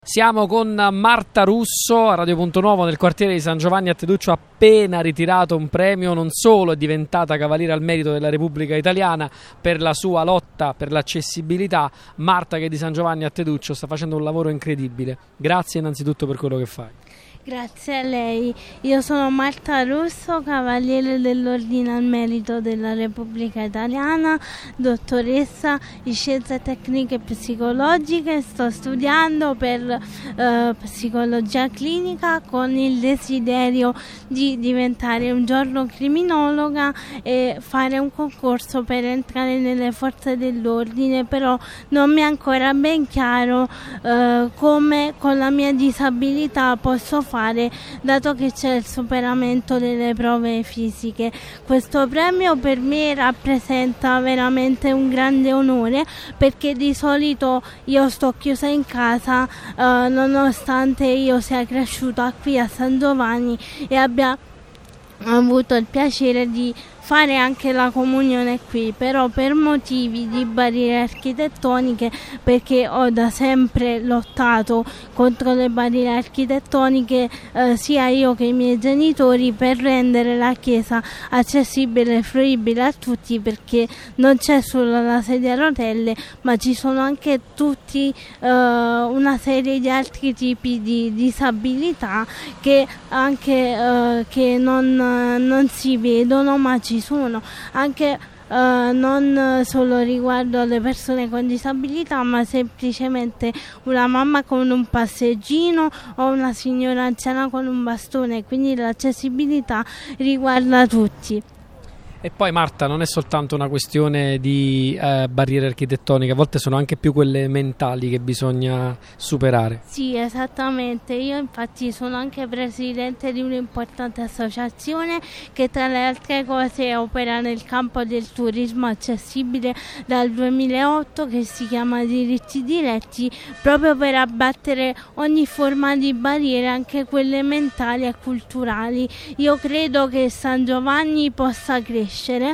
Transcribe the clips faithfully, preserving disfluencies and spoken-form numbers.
Siamo con Marta Russo a Radio Punto Nuovo nel quartiere di San Giovanni a Teduccio, appena ritirato un premio. Non solo è diventata Cavaliere al Merito della Repubblica Italiana per la sua lotta per l'accessibilità. Marta, che di San Giovanni a Teduccio sta facendo un lavoro incredibile. Grazie innanzitutto per quello che fai. Grazie a lei. Io sono Marta Russo, Cavaliere dell'Ordine al Merito della Repubblica Italiana, dottoressa in Scienze Tecniche Psicologiche. Sto studiando per eh, psicologia clinica con il desiderio di diventare un giorno criminologa e fare un concorso per entrare nelle forze dell'ordine, però non mi è ancora ben chiaro eh, come con la mia disabilità posso fare, dato che c'è il superamento delle prove fisiche. Questo premio per me rappresenta veramente un grande onore, perché di solito io sto chiusa in casa eh, nonostante io sia cresciuta qui a San Giovanni e abbia avuto il piacere di fare anche la comunione qui, però per motivi di barriere architettoniche, perché ho da sempre lottato contro le barriere architettoniche eh, sia io che i miei genitori, per rendere la chiesa accessibile e fruibile a tutti, perché non c'è solo la sedia a rotelle, ma ci sono anche tutti eh, una serie di altri tipi di disabilità che anche eh, che non, non si vedono, ma ci sono anche uh, non solo riguardo alle persone con disabilità, ma semplicemente una mamma con un passeggino o una signora anziana con un bastone, quindi l'accessibilità riguarda tutti. E poi Marta, non è soltanto una questione di eh, barriere architettoniche, a volte sono anche più quelle mentali che bisogna superare. Sì, esattamente. Io infatti sono anche presidente di un'importante associazione che tra le altre cose opera nel campo del turismo accessibile dal duemilaotto, che si chiama Diritti Diretti, proprio per abbattere ogni forma di barriere, anche quelle mentali e culturali. Io credo che San Giovanni possa crescere.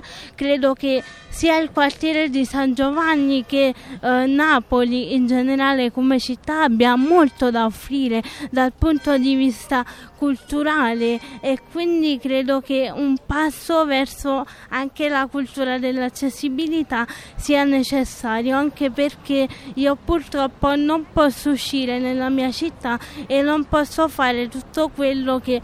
Credo che sia il quartiere di San Giovanni che eh, Napoli in generale come città abbia molto da offrire dal punto di vista culturale, e quindi credo che un passo verso anche la cultura dell'accessibilità sia necessario, anche perché io purtroppo non posso uscire nella mia città e non posso fare tutto quello che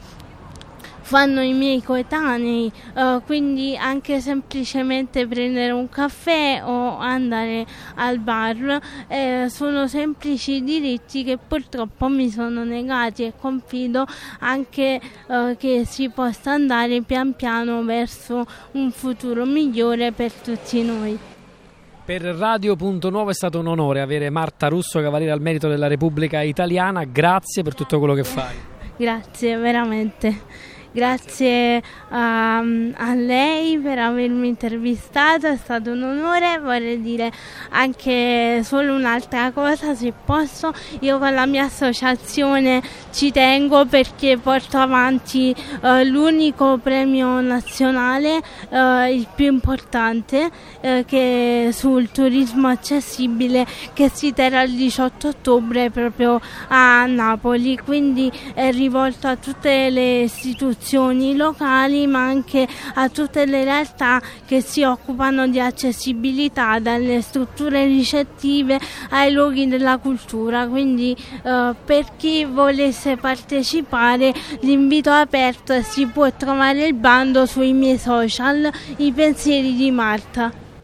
fanno i miei coetanei, uh, quindi anche semplicemente prendere un caffè o andare al bar eh, sono semplici diritti che purtroppo mi sono negati, e confido anche uh, che si possa andare pian piano verso un futuro migliore per tutti noi. Per Radio Punto Nuovo è stato un onore avere Marta Russo, Cavaliere al Merito della Repubblica Italiana. Grazie per tutto quello che fai. Grazie, veramente. Grazie a, a lei per avermi intervistato, è stato un onore. Vorrei dire anche solo un'altra cosa, se posso. Io con la mia associazione ci tengo, perché porto avanti uh, l'unico premio nazionale, uh, il più importante, uh, che sul turismo accessibile, che si terrà il diciotto ottobre proprio a Napoli, quindi è rivolto a tutte le istituzioni locali, ma anche a tutte le realtà che si occupano di accessibilità, dalle strutture ricettive ai luoghi della cultura. Quindi eh, per chi volesse partecipare, l'invito è aperto e si può trovare il bando sui miei social, I Pensieri di Marta.